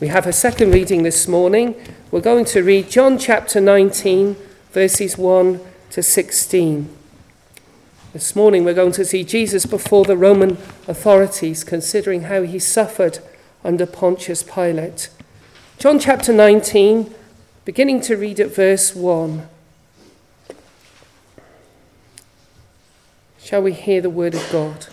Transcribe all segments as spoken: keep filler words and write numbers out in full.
We have a second reading this morning. We're going to read John chapter nineteen, verses one to sixteen. This morning we're going to see Jesus before the Roman authorities, considering how he suffered under Pontius Pilate. John chapter nineteen, beginning to read at verse one. Shall we hear the word of God?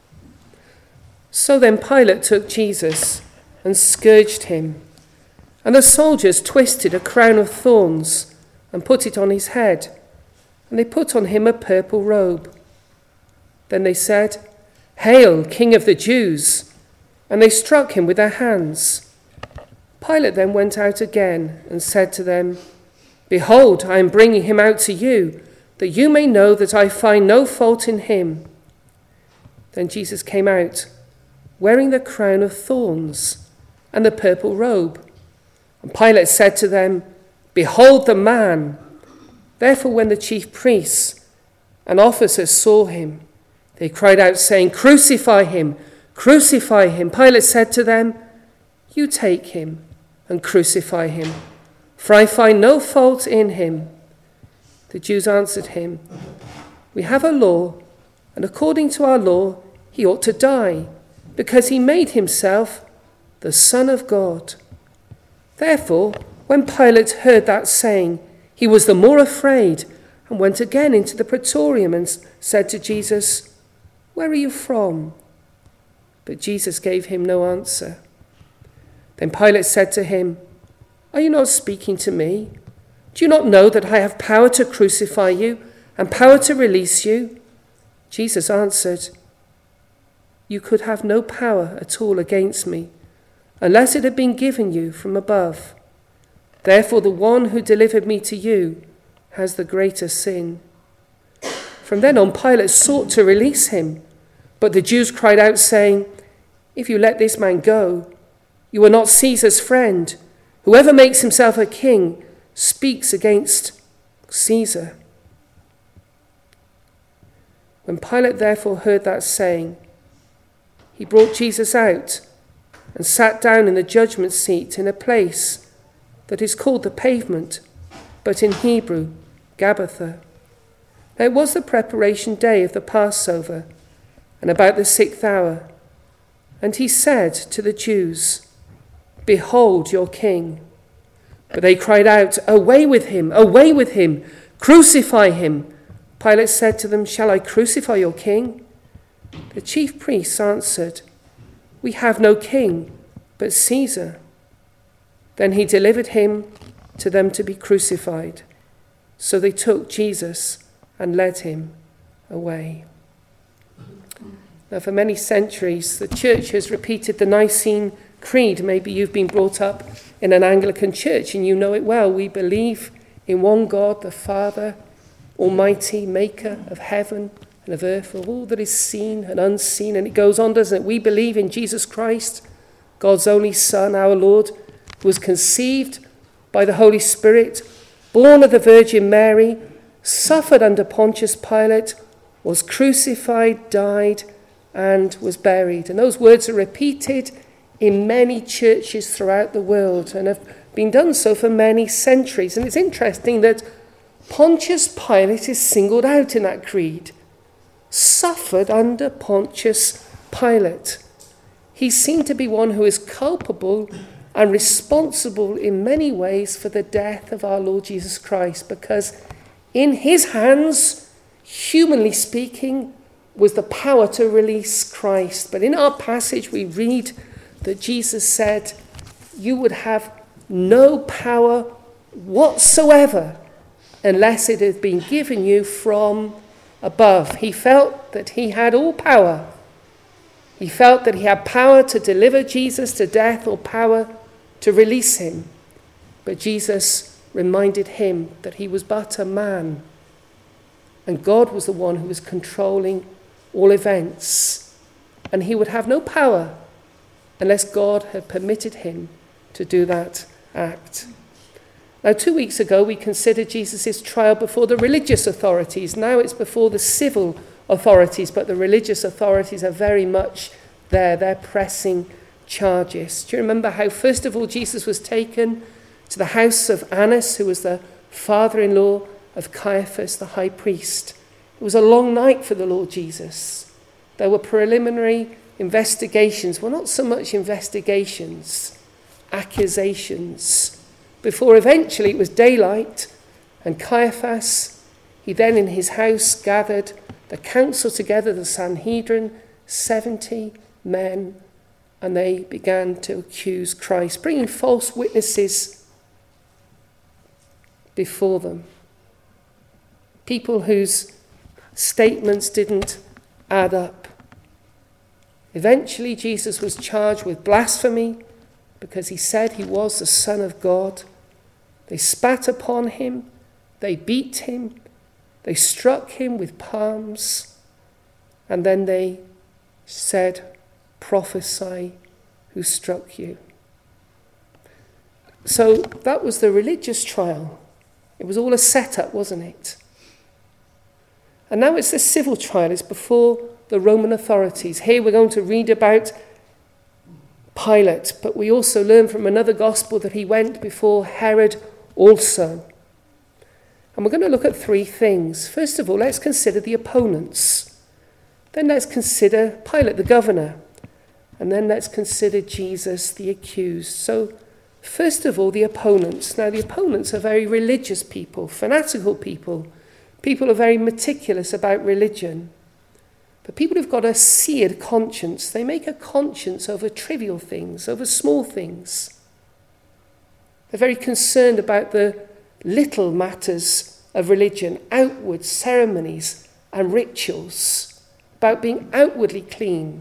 So then Pilate took Jesus and scourged him, and the soldiers twisted a crown of thorns and put it on his head, and they put on him a purple robe. Then they said, "Hail, King of the Jews!" And they struck him with their hands. Pilate then went out again and said to them, "Behold, I am bringing him out to you, that you may know that I find no fault in him." Then Jesus came out, wearing the crown of thorns and the purple robe. And Pilate said to them, "Behold the man." Therefore when the chief priests and officers saw him, they cried out, saying, "Crucify him! Crucify him!" Pilate said to them, "You take him and crucify him, for I find no fault in him." The Jews answered him, "We have a law, and according to our law he ought to die, because he made himself the Son of God." Therefore, when Pilate heard that saying, he was the more afraid, and went again into the praetorium and said to Jesus, "Where are you from?" But Jesus gave him no answer. Then Pilate said to him, "Are you not speaking to me? Do you not know that I have power to crucify you and power to release you?" Jesus answered, "You could have no power at all against me, unless it had been given you from above. Therefore the one who delivered me to you has the greater sin." From then on Pilate sought to release him, but the Jews cried out, saying, "If you let this man go, you are not Caesar's friend. Whoever makes himself a king speaks against Caesar." When Pilate therefore heard that saying, he brought Jesus out and sat down in the judgment seat in a place that is called the Pavement, but in Hebrew, Gabbatha. Now it was the preparation day of the Passover, and about the sixth hour. And he said to the Jews, "Behold your king." But they cried out, "Away with him, away with him, crucify him." Pilate said to them, "Shall I crucify your king?" The chief priests answered, "We have no king but Caesar." Then he delivered him to them to be crucified. So they took Jesus and led him away. Now, for many centuries, the church has repeated the Nicene Creed. Maybe you've been brought up in an Anglican church and you know it well. We believe in one God, the Father, Almighty, maker of heaven and of earth, of all that is seen and unseen. And it goes on, doesn't it? We believe in Jesus Christ, God's only Son, our Lord, who was conceived by the Holy Spirit, born of the Virgin Mary, suffered under Pontius Pilate, was crucified, died, and was buried. And those words are repeated in many churches throughout the world and have been done so for many centuries. And it's interesting that Pontius Pilate is singled out in that creed. Suffered under Pontius Pilate. He seemed to be one who is culpable and responsible in many ways for the death of our Lord Jesus Christ, because in his hands, humanly speaking, was the power to release Christ. But in our passage we read that Jesus said, "You would have no power whatsoever unless it had been given you from above." He felt that he had all power. He felt that he had power to deliver Jesus to death or power to release him. But Jesus reminded him that he was but a man, and God was the one who was controlling all events, and he would have no power unless God had permitted him to do that act. Now, two weeks ago, we considered Jesus' trial before the religious authorities. Now it's before the civil authorities, but the religious authorities are very much there. They're pressing charges. Do you remember how, first of all, Jesus was taken to the house of Annas, who was the father-in-law of Caiaphas, the high priest? It was a long night for the Lord Jesus. There were preliminary investigations, well, not so much investigations, accusations, before eventually it was daylight, and Caiaphas, he then in his house gathered the council together, the Sanhedrin, seventy men, and they began to accuse Christ, bringing false witnesses before them. People whose statements didn't add up. Eventually, Jesus was charged with blasphemy because he said he was the Son of God. They spat upon him, they beat him, they struck him with palms, and then they said, "Prophesy, who struck you?" So that was the religious trial. It was all a setup, wasn't it? And now it's the civil trial. It's before the Roman authorities. Here we're going to read about Pilate, but we also learn from another gospel that he went before Herod also. And we're going to look at three things. First of all, let's consider the opponents. Then let's consider Pilate, the governor. And then let's consider Jesus, the accused. So, first of all, the opponents. Now, the opponents are very religious people, fanatical people. People are very meticulous about religion. But people who've got a seared conscience, they make a conscience over trivial things, over small things. They're very concerned about the little matters of religion, outward ceremonies and rituals, about being outwardly clean,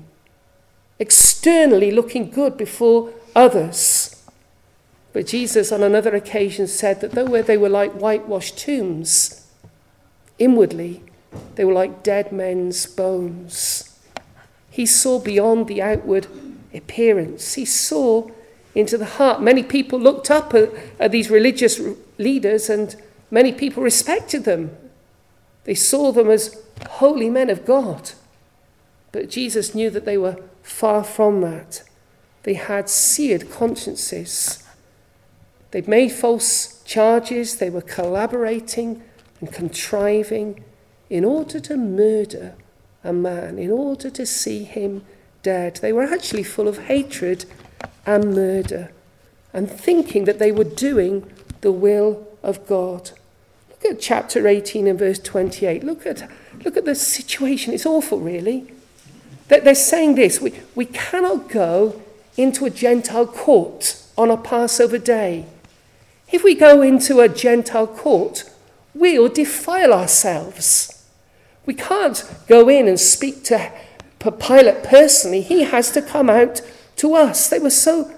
externally looking good before others. But Jesus on another occasion said that though they were like whitewashed tombs, inwardly they were like dead men's bones. He saw beyond the outward appearance. He saw into the heart. Many people looked up at, at these religious leaders, and many people respected them. They saw them as holy men of God. But Jesus knew that they were far from that. They had seared consciences. They'd made false charges. They were collaborating and contriving in order to murder a man, in order to see him dead. They were actually full of hatred and murder, and thinking that they were doing the will of God. Look at chapter eighteen and verse twenty-eight. Look at, look at the situation. It's awful, really. They're saying this: we, we cannot go into a Gentile court on a Passover day. If we go into a Gentile court, we'll defile ourselves. We can't go in and speak to Pilate personally. He has to come out to us. They were so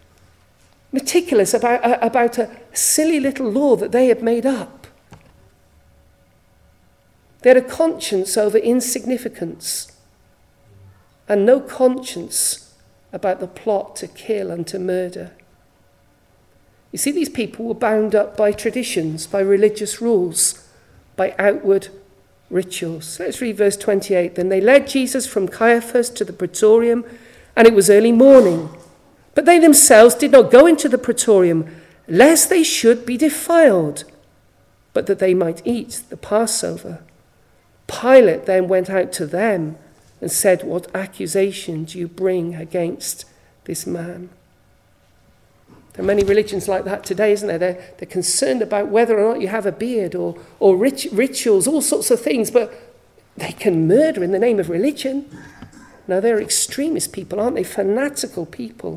meticulous about, uh, about a silly little law that they had made up. They had a conscience over insignificance and no conscience about the plot to kill and to murder. You see, these people were bound up by traditions, by religious rules, by outward rituals. Let's read verse twenty-eight. Then they led Jesus from Caiaphas to the praetorium, and it was early morning. But they themselves did not go into the praetorium, lest they should be defiled, but that they might eat the Passover. Pilate then went out to them and said, "What accusation do you bring against this man?" There are many religions like that today, isn't there? They're, they're concerned about whether or not you have a beard or, or rit- rituals, all sorts of things, but they can murder in the name of religion. Now, they're extremist people, aren't they? Fanatical people.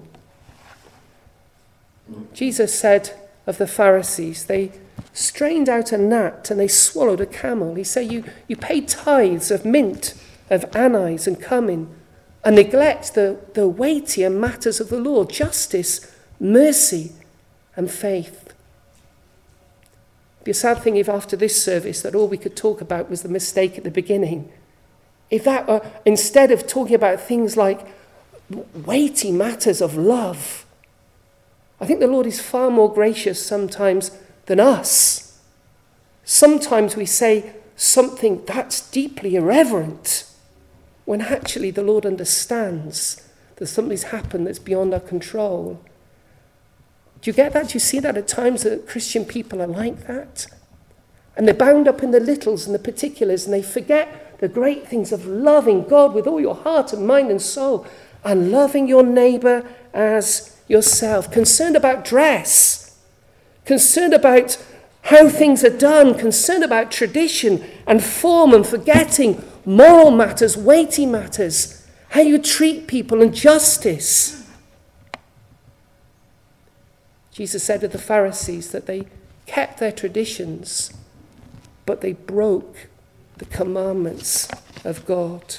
Jesus said of the Pharisees, they strained out a gnat and they swallowed a camel. He said, you, you pay tithes of mint, of anise and cumin, and neglect the, the weightier matters of the law, justice, mercy and faith. It'd be a sad thing if after this service that all we could talk about was the mistake at the beginning. If that were, instead of talking about things like weighty matters of love, I think the Lord is far more gracious sometimes than us. Sometimes we say something that's deeply irreverent when actually the Lord understands that something's happened that's beyond our control. Do you get that? Do you see that at times that Christian people are like that? And they're bound up in the littles and the particulars, and they forget the great things of loving God with all your heart and mind and soul, and loving your neighbour as yourself. Concerned about dress, concerned about how things are done, concerned about tradition and form, and forgetting moral matters, weighty matters, how you treat people and justice. Jesus said of the Pharisees that they kept their traditions, but they broke the commandments of God.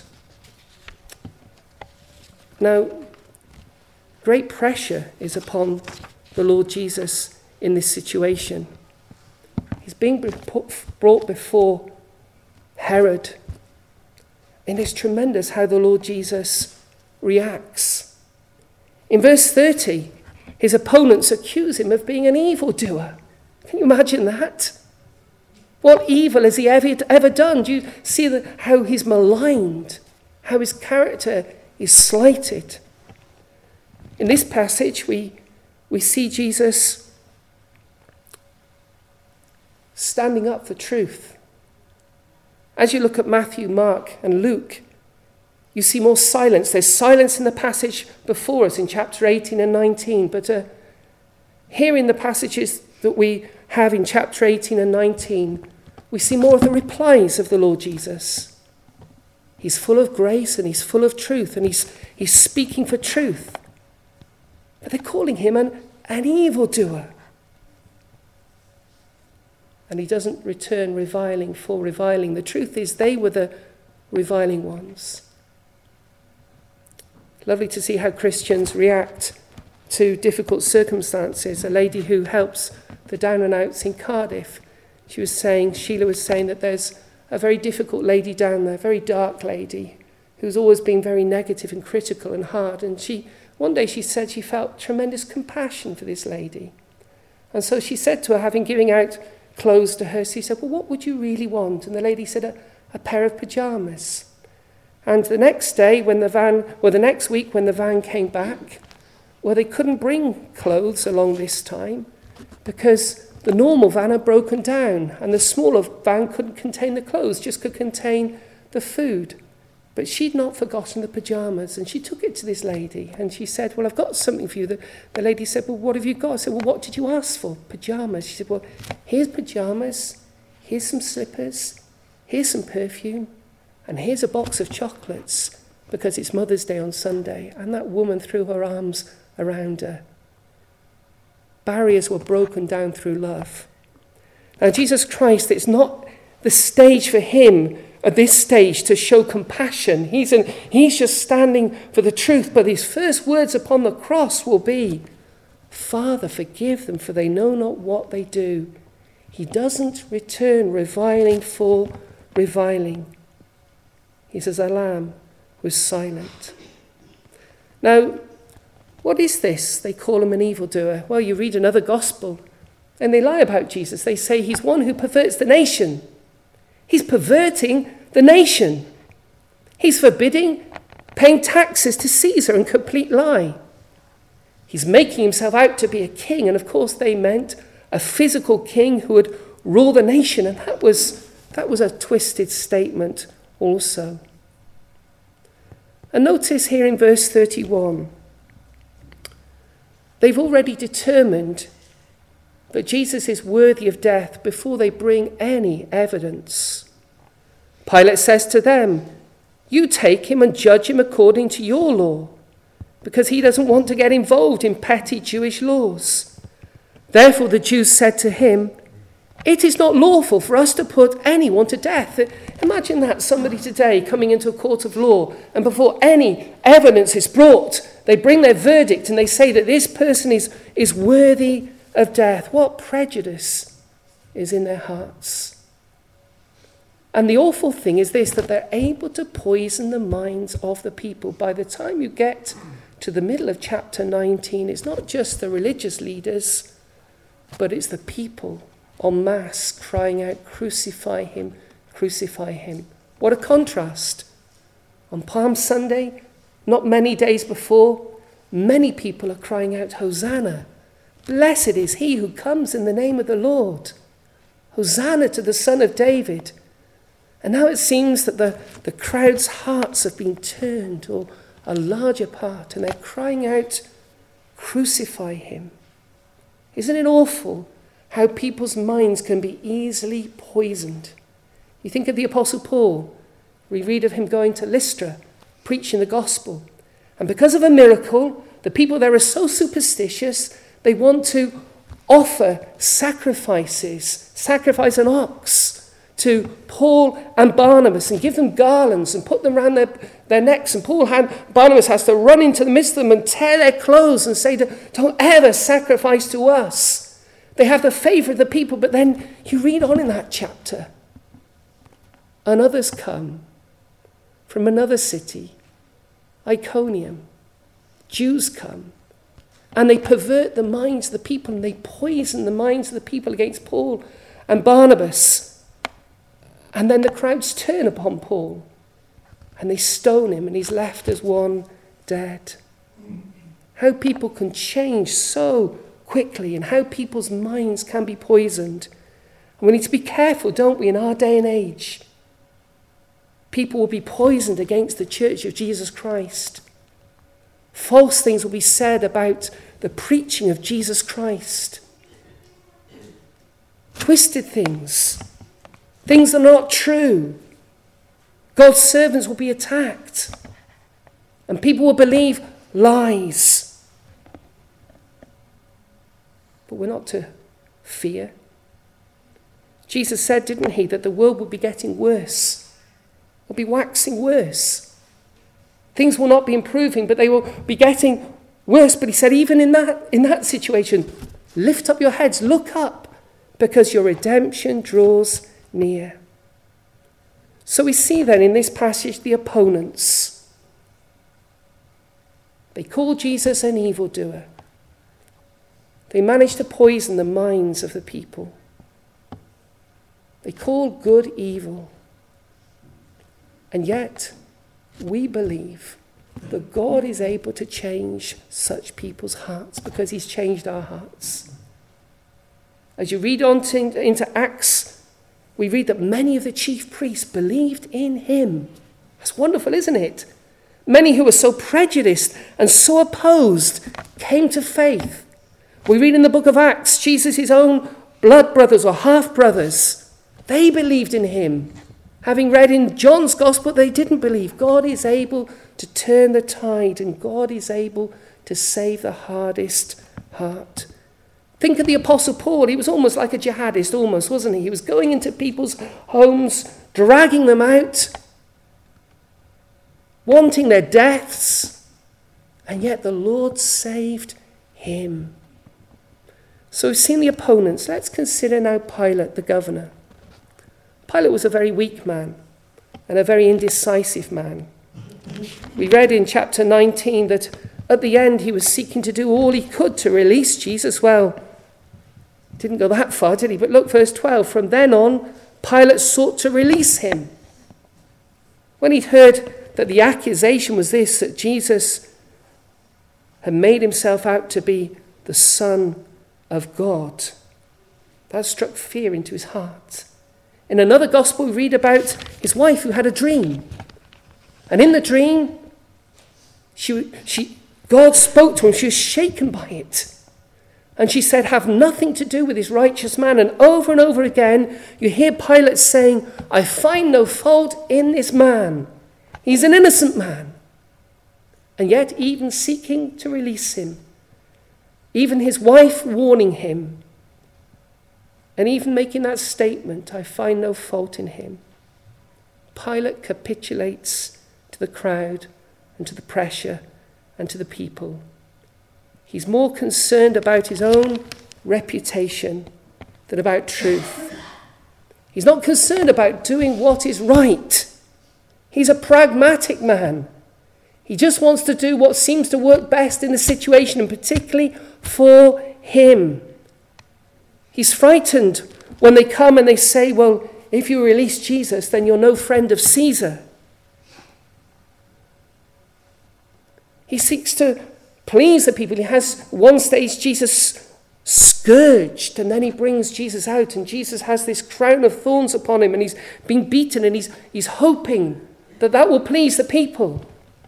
Now, great pressure is upon the Lord Jesus in this situation. He's being brought before Herod. And it's tremendous how the Lord Jesus reacts. In verse thirty, his opponents accuse him of being an evildoer. Can you imagine that? What evil has he ever, ever done? Do you see the, how he's maligned, how his character is slighted? In this passage, we, we see Jesus standing up for truth. As you look at Matthew, Mark, and Luke, you see more silence. There's silence in the passage before us in chapter eighteen and nineteen, but uh, here in the passages that we have in chapter eighteen and nineteen, we see more of the replies of the Lord Jesus. He's full of grace and he's full of truth, and he's, he's speaking for truth. But they're calling him an, an evildoer. And he doesn't return reviling for reviling. The truth is they were the reviling ones. Lovely to see how Christians react to difficult circumstances. A lady who helps the down and outs in Cardiff, she was saying, Sheila was saying that there's a very difficult lady down there, a very dark lady, who's always been very negative and critical and hard. And she, one day she said she felt tremendous compassion for this lady. And so she said to her, having given out clothes to her, she said, well, what would you really want? And the lady said, a, a pair of pyjamas. And the next day, when the van, well, the next week when the van came back, well, they couldn't bring clothes along this time because the normal van had broken down and the smaller van couldn't contain the clothes, just could contain the food. But she'd not forgotten the pyjamas, and she took it to this lady and she said, well, I've got something for you. The, the lady said, well, what have you got? I said, well, what did you ask for? Pyjamas. She said, well, here's pyjamas, here's some slippers, here's some perfume, and here's a box of chocolates because it's Mother's Day on Sunday. And that woman threw her arms around her. Barriers were broken down through love. Now, Jesus Christ, it's not the stage for him at this stage to show compassion. He's, an, he's just standing for the truth. But his first words upon the cross will be, Father, forgive them, for they know not what they do. He doesn't return reviling for reviling. He says, a lamb was silent. Now, what is this? They call him an evildoer. Well, you read another gospel, and they lie about Jesus. They say he's one who perverts the nation. He's perverting the nation. He's forbidding paying taxes to Caesar, in complete lie. He's making himself out to be a king, and of course they meant a physical king who would rule the nation, and that was, that was a twisted statement also. And notice here in verse thirty-one, they've already determined that Jesus is worthy of death before they bring any evidence. Pilate says to them, you take him and judge him according to your law, because he doesn't want to get involved in petty Jewish laws. Therefore the Jews said to him, it is not lawful for us to put anyone to death. Imagine that, somebody today coming into a court of law, and before any evidence is brought, they bring their verdict and they say that this person is, is worthy of death. What prejudice is in their hearts. And the awful thing is this, that they're able to poison the minds of the people. By the time you get to the middle of chapter nineteen, it's not just the religious leaders, but it's the people en masse crying out, crucify him, crucify him. What a contrast. On Palm Sunday, not many days before, many people are crying out, Hosanna. Blessed is he who comes in the name of the Lord. Hosanna to the Son of David. And now it seems that the, the crowd's hearts have been turned, or a larger part, and they're crying out, crucify him. Isn't it awful how people's minds can be easily poisoned? You think of the Apostle Paul. We read of him going to Lystra, preaching the gospel. And because of a miracle, the people there are so superstitious, they want to offer sacrifices, sacrifice an ox to Paul and Barnabas and give them garlands and put them around their, their necks. And Paul and Barnabas has to run into the midst of them and tear their clothes and say, don't ever sacrifice to us. They have the favor of the people. But then you read on in that chapter, and others come from another city, Iconium. Jews come, and they pervert the minds of the people, and they poison the minds of the people against Paul and Barnabas. And then the crowds turn upon Paul, and they stone him, and he's left as one dead. How people can change so quickly, and how people's minds can be poisoned. And we need to be careful, don't we, in our day and age. People will be poisoned against the church of Jesus Christ. False things will be said about the preaching of Jesus Christ. Twisted things. Things that are not true. God's servants will be attacked. And people will believe lies. But we're not to fear. Jesus said, didn't he, that the world would be getting worse. Will be waxing worse. Things will not be improving, but they will be getting worse. But he said, even in that, in that situation, lift up your heads, look up, because your redemption draws near. So we see then in this passage the opponents. They call Jesus an evildoer. They manage to poison the minds of the people. They call good evil. And yet, we believe that God is able to change such people's hearts because he's changed our hearts. As you read on to, into Acts, we read that many of the chief priests believed in him. That's wonderful, isn't it? Many who were so prejudiced and so opposed came to faith. We read in the book of Acts, Jesus' own blood brothers or half-brothers, they believed in him. Having read in John's gospel, they didn't believe. God is able to turn the tide, and God is able to save the hardest heart. Think of the Apostle Paul. He was almost like a jihadist, almost, wasn't he? He was going into people's homes, dragging them out, wanting their deaths, and yet the Lord saved him. So we've seen the opponents. Let's consider now Pilate, the governor. Pilate was a very weak man and a very indecisive man. We read in chapter nineteen that at the end he was seeking to do all he could to release Jesus. Well, didn't go that far, did he? But look, verse twelve. From then on, Pilate sought to release him. When he'd heard that the accusation was this, that Jesus had made himself out to be the Son of God, that struck fear into his heart. In another gospel, we read about his wife who had a dream. And in the dream, she, she, God spoke to him. She was shaken by it. And she said, have nothing to do with this righteous man. And over and over again, you hear Pilate saying, I find no fault in this man. He's an innocent man. And yet, even seeking to release him, even his wife warning him, and even making that statement, I find no fault in him, Pilate capitulates to the crowd and to the pressure and to the people. He's more concerned about his own reputation than about truth. He's not concerned about doing what is right. He's a pragmatic man. He just wants to do what seems to work best in the situation, and particularly for him. He's frightened when they come and they say, well, if you release Jesus, then you're no friend of Caesar. He seeks to please the people. He has one stage Jesus scourged, and then he brings Jesus out, and Jesus has this crown of thorns upon him, and he's being beaten, and he's, he's hoping that that will please the people.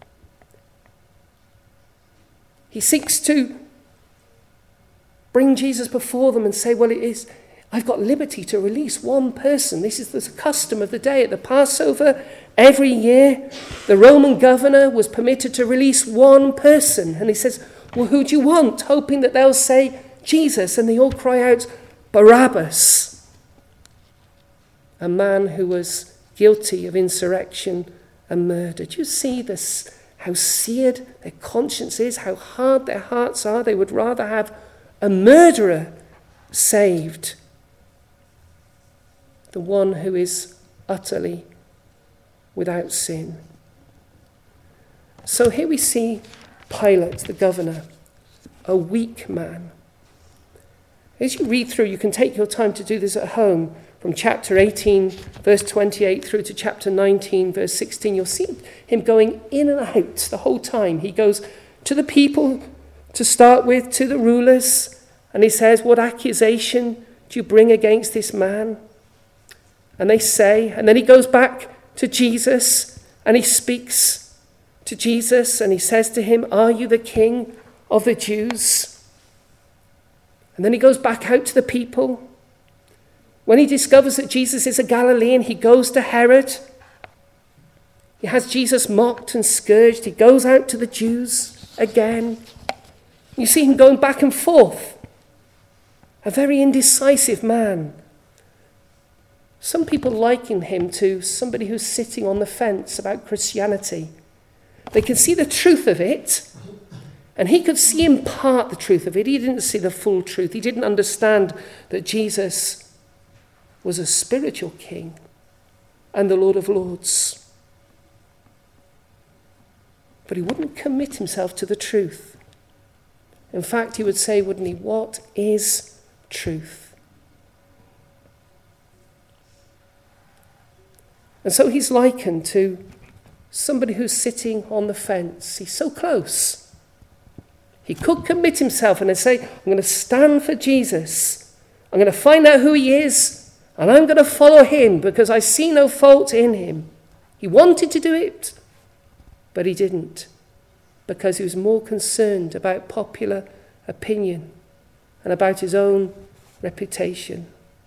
He seeks to bring Jesus before them and say, well, it is, I've got liberty to release one person. This is the custom of the day at the Passover. Every year, the Roman governor was permitted to release one person. And he says, well, who do you want? Hoping that they'll say Jesus. And they all cry out, Barabbas. A man who was guilty of insurrection and murder. Do you see this? How seared their conscience is, how hard their hearts are. They would rather have a murderer saved than one who is utterly without sin. So here we see Pilate, the governor, a weak man. As you read through, you can take your time to do this at home, from chapter eighteen, verse twenty-eight, through to chapter nineteen, verse sixteen. You'll see him going in and out the whole time. He goes to the people to start with, to the rulers, and he says, what accusation do you bring against this man? And they say, and then he goes back to Jesus, and he speaks to Jesus, and he says to him, are you the king of the Jews? And then he goes back out to the people. When he discovers that Jesus is a Galilean, he goes to Herod. He has Jesus mocked and scourged. He goes out to the Jews again. You see him going back and forth. A very indecisive man. Some people liken him to somebody who's sitting on the fence about Christianity. They can see the truth of it, and he could see in part the truth of it. He didn't see the full truth. He didn't understand that Jesus was a spiritual king and the Lord of Lords. But he wouldn't commit himself to the truth. In fact, he would say, wouldn't he, what is truth? And so he's likened to somebody who's sitting on the fence. He's so close. He could commit himself and say, I'm going to stand for Jesus. I'm going to find out who he is, and I'm going to follow him because I see no fault in him. He wanted to do it, but he didn't, because he was more concerned about popular opinion and about his own reputation.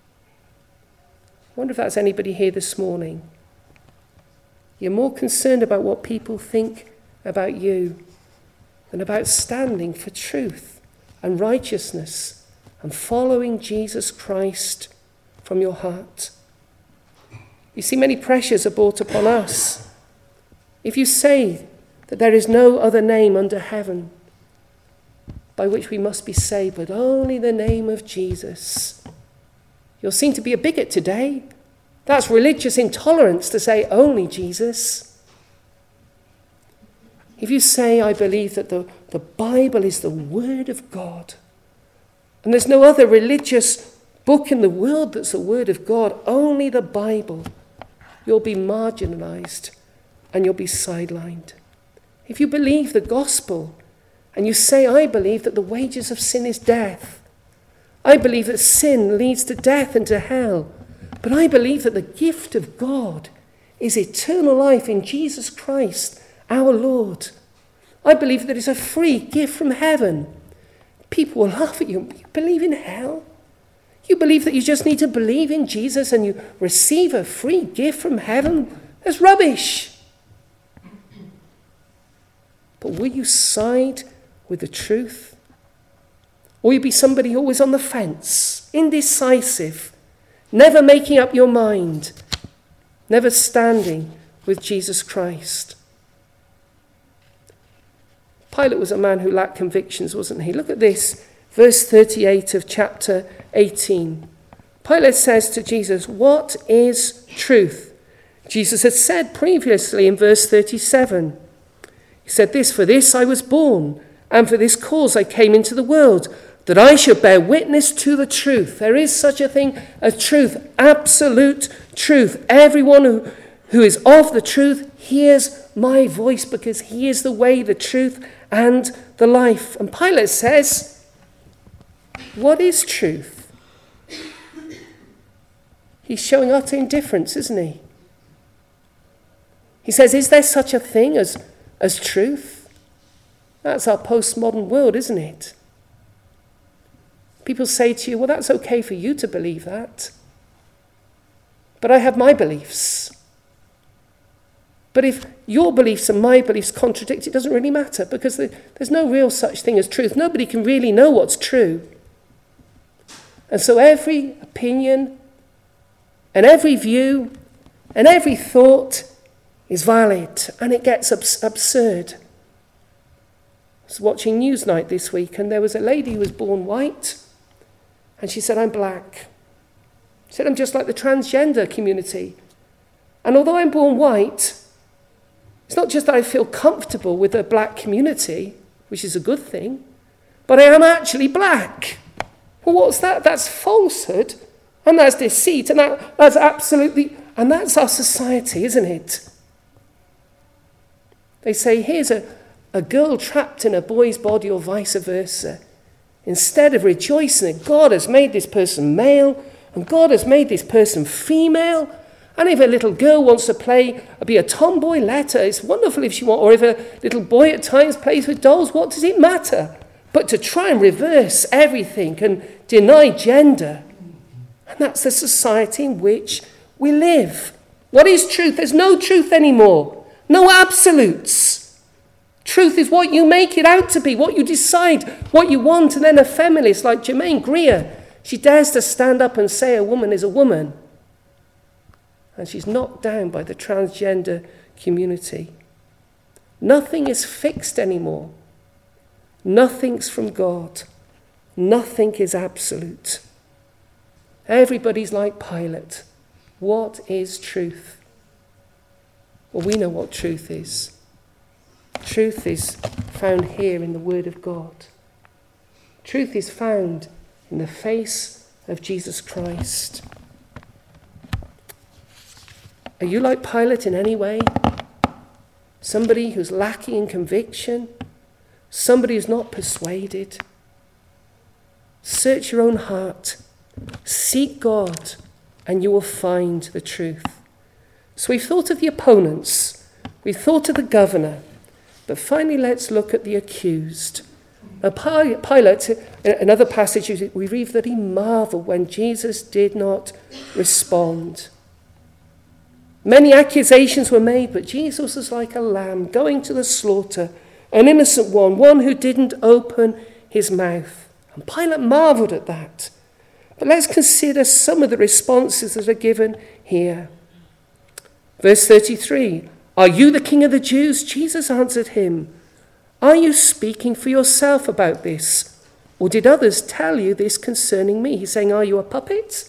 I wonder if that's anybody here this morning. You're more concerned about what people think about you than about standing for truth and righteousness and following Jesus Christ from your heart. You see, many pressures are brought upon us. If you say that there is no other name under heaven by which we must be saved, but only the name of Jesus, you'll seem to be a bigot today. That's religious intolerance to say only Jesus. If you say, I believe that the, the Bible is the Word of God, and there's no other religious book in the world that's the Word of God, only the Bible, you'll be marginalized and you'll be sidelined. If you believe the gospel and you say, I believe that the wages of sin is death, I believe that sin leads to death and to hell, but I believe that the gift of God is eternal life in Jesus Christ, our Lord. I believe that it's a free gift from heaven. People will laugh at you. You believe in hell? You believe that you just need to believe in Jesus and you receive a free gift from heaven? That's rubbish. But will you side with the truth? Or will you be somebody always on the fence, indecisive, never making up your mind, never standing with Jesus Christ? Pilate was a man who lacked convictions, wasn't he? Look at this, verse thirty-eight of chapter eighteen. Pilate says to Jesus, what is truth? Jesus had said previously in verse thirty-seven, he said this, for this I was born, and for this cause I came into the world, that I should bear witness to the truth. There is such a thing as truth, absolute truth. Everyone who, who is of the truth hears my voice, because he is the way, the truth, and the life. And Pilate says, what is truth? He's showing utter indifference, isn't he? He says, is there such a thing as, as truth? That's our postmodern world, isn't it? People say to you, well, that's okay for you to believe that. But I have my beliefs. But if your beliefs and my beliefs contradict, it doesn't really matter, because there's no real such thing as truth. Nobody can really know what's true. And so every opinion and every view and every thought is valid, and it gets abs- absurd. I was watching Newsnight this week, and there was a lady who was born white, and she said, I'm black. She said, I'm just like the transgender community. And although I'm born white, it's not just that I feel comfortable with the black community, which is a good thing, but I am actually black. Well, what's that? That's falsehood, and that's deceit, and that, that's absolutely, and that's our society, isn't it? They say, here's a, a girl trapped in a boy's body, or vice versa. Instead of rejoicing that God has made this person male, and God has made this person female, and if a little girl wants to play, be a tomboy, let her. It's wonderful if she wants. Or if a little boy at times plays with dolls, what does it matter? But to try and reverse everything and deny gender. And that's the society in which we live. What is truth? There's no truth anymore. No absolutes. Truth is what you make it out to be, what you decide, what you want. And then a feminist like Germaine Greer, she dares to stand up and say a woman is a woman. And she's knocked down by the transgender community. Nothing is fixed anymore. Nothing's from God. Nothing is absolute. Everybody's like Pilate. What is truth? Well, we know what truth is. Truth is found here in the Word of God. Truth is found in the face of Jesus Christ. Are you like Pilate in any way? Somebody who's lacking in conviction? Somebody who's not persuaded? Search your own heart. Seek God, and you will find the truth. So we've thought of the opponents. We've thought of the governor. But finally, let's look at the accused. Now, Pilate, in another passage, we read that he marveled when Jesus did not respond. Many accusations were made, but Jesus was like a lamb going to the slaughter, an innocent one, one who didn't open his mouth. And Pilate marveled at that. But let's consider some of the responses that are given here. Verse thirty-three, are you the king of the Jews? Jesus answered him, are you speaking for yourself about this? Or did others tell you this concerning me? He's saying, are you a puppet?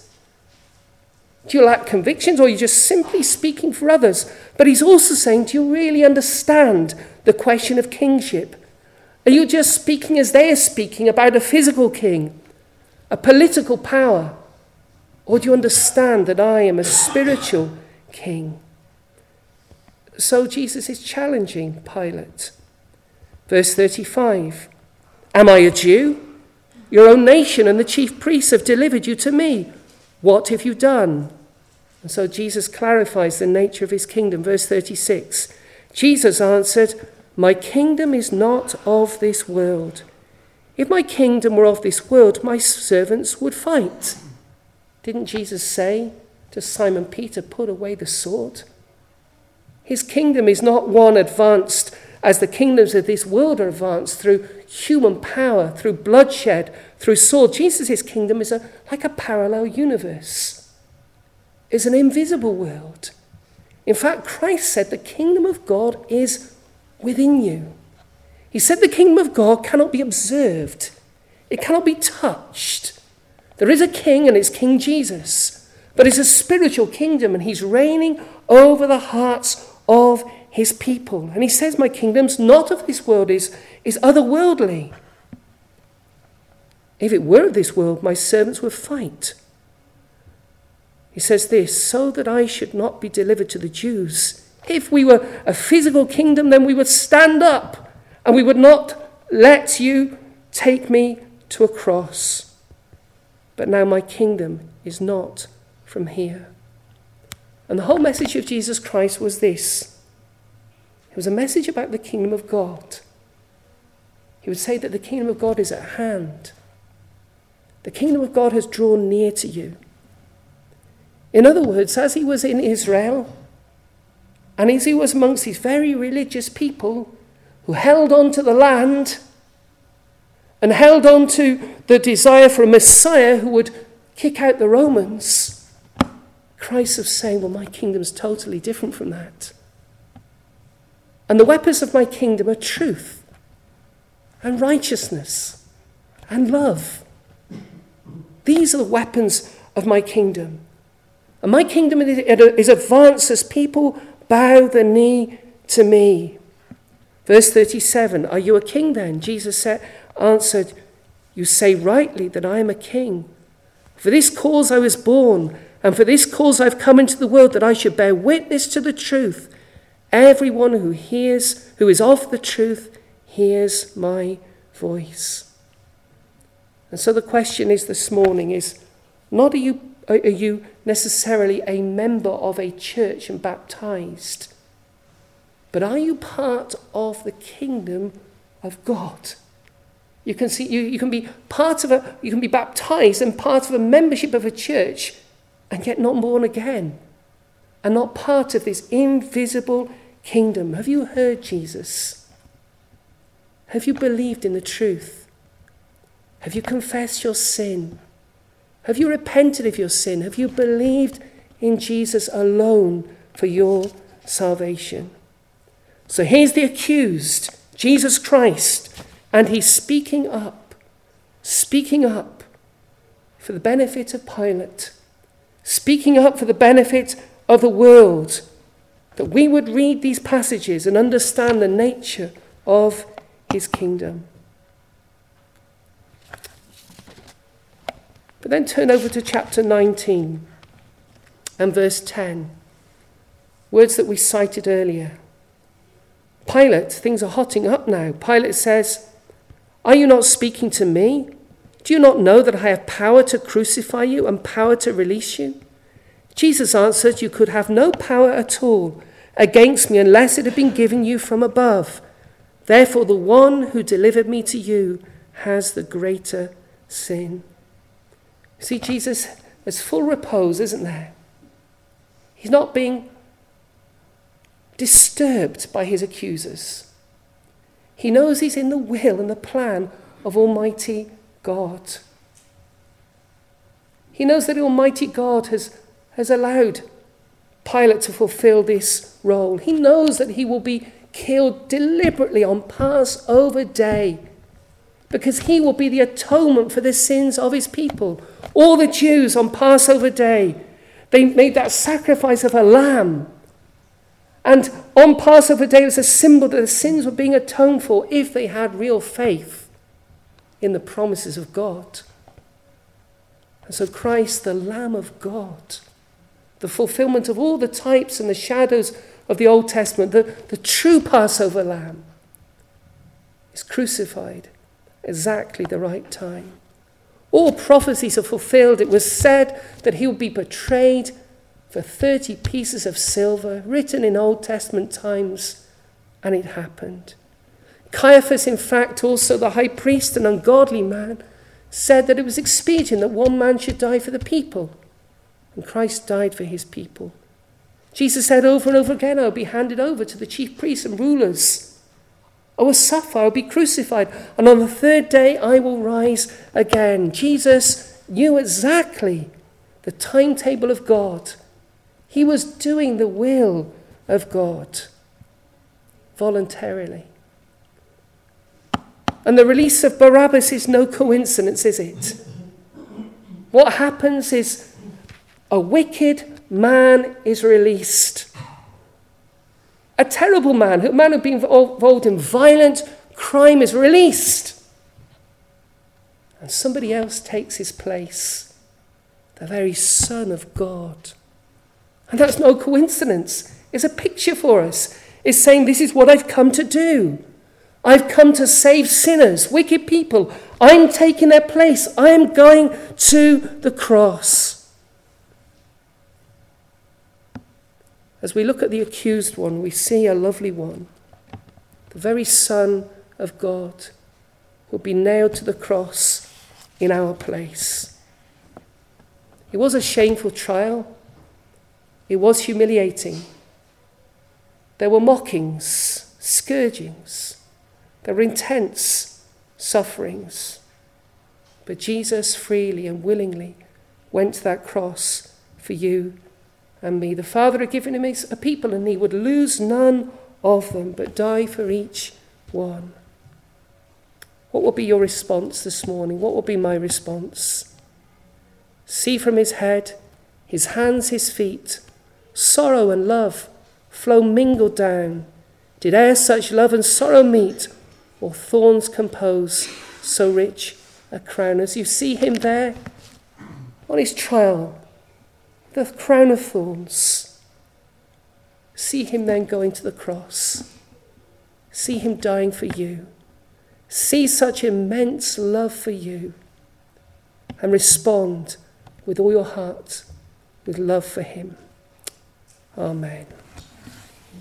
Do you lack convictions, or are you just simply speaking for others? But he's also saying, do you really understand the question of kingship? Are you just speaking as they are speaking about a physical king, a political power? Or do you understand that I am a spiritual king? So Jesus is challenging Pilate. Verse thirty-five, am I a Jew? Your own nation and the chief priests have delivered you to me. What have you done? And so Jesus clarifies the nature of his kingdom. Verse thirty-six, Jesus answered, my kingdom is not of this world. If my kingdom were of this world, my servants would fight. Didn't Jesus say to Simon Peter, put away the sword? His kingdom is not one advanced as the kingdoms of this world are advanced through human power, through bloodshed, through sword. Jesus' kingdom is a, like a parallel universe. It's an invisible world. In fact, Christ said the kingdom of God is within you. He said the kingdom of God cannot be observed. It cannot be touched. There is a king, and it's King Jesus. But it's a spiritual kingdom, and he's reigning over the hearts of his people. And he says, my kingdom's not of this world, is, is otherworldly. If it were of this world, my servants would fight. He says this, so that I should not be delivered to the Jews. If we were a physical kingdom, then we would stand up and we would not let you take me to a cross. But now my kingdom is not from here. And the whole message of Jesus Christ was this. It was a message about the kingdom of God. He would say that the kingdom of God is at hand. The kingdom of God has drawn near to you. In other words, as he was in Israel, and as he was amongst these very religious people who held on to the land and held on to the desire for a Messiah who would kick out the Romans, Christ was saying, well, my kingdom's totally different from that. And the weapons of my kingdom are truth and righteousness and love. These are the weapons of my kingdom. And my kingdom is advanced as people bow the knee to me. Verse thirty-seven, are you a king then? Jesus said, answered, you say rightly that I am a king. For this cause I was born, and for this cause I've come into the world, that I should bear witness to the truth. Everyone who hears, who is of the truth, hears my voice. And so the question is this morning is, not are you, are you necessarily a member of a church and baptized, but are you part of the kingdom of God? You can see you, you can be part of a you can be baptized and part of a membership of a church and yet not born again and not part of this invisible kingdom. Have you heard Jesus? Have you believed in the truth? Have you confessed your sin? Have you repented of your sin? Have you believed in Jesus alone for your salvation? So here's the accused, Jesus Christ, and he's speaking up, speaking up for the benefit of Pilate, speaking up for the benefit of the world, that we would read these passages and understand the nature of his kingdom. But then turn over to chapter nineteen and verse ten, words that we cited earlier. Pilate, things are hotting up now. Pilate says, are you not speaking to me? Do you not know that I have power to crucify you and power to release you? Jesus answered, you could have no power at all against me unless it had been given you from above. Therefore, the one who delivered me to you has the greater sin. See, Jesus has full repose, isn't there? He's not being disturbed by his accusers. He knows he's in the will and the plan of Almighty God. He knows that Almighty God has, has allowed Pilate to fulfill this role. He knows that he will be killed deliberately on Passover Day because he will be the atonement for the sins of his people. All the Jews on Passover Day, they made that sacrifice of a lamb. And on Passover Day, it was a symbol that the sins were being atoned for if they had real faith in the promises of God. And so Christ, the Lamb of God, the fulfillment of all the types and the shadows of the Old Testament, the, the true Passover Lamb, is crucified at exactly the right time. All prophecies are fulfilled. It was said that he would be betrayed for thirty pieces of silver, written in Old Testament times, and it happened. Caiaphas, in fact, also the high priest, an ungodly man, said that it was expedient that one man should die for the people, and Christ died for his people. Jesus said over and over again, I will be handed over to the chief priests and rulers. I will suffer, I will be crucified, and on the third day I will rise again. Jesus knew exactly the timetable of God. He was doing the will of God voluntarily. And the release of Barabbas is no coincidence, is it? What happens is a wicked man is released. A terrible man, a man who had been involved in violent crime is released. And somebody else takes his place, the very Son of God. And that's no coincidence. It's a picture for us. It's saying, this is what I've come to do. I've come to save sinners, wicked people. I'm taking their place. I am going to the cross. As we look at the accused one, we see a lovely one, the very Son of God, who will be nailed to the cross in our place. It was a shameful trial. It was humiliating. There were mockings, scourgings. There were intense sufferings. But Jesus freely and willingly went to that cross for you and me. The Father had given him a people, and he would lose none of them, but die for each one. What will be your response this morning? What will be my response? See from his head, his hands, his feet, sorrow and love flow mingled down. Did e'er such love and sorrow meet, or thorns compose so rich a crown? As you see him there on his trial, the crown of thorns, see him then going to the cross. See him dying for you. See such immense love for you, and respond with all your heart with love for him. Amen.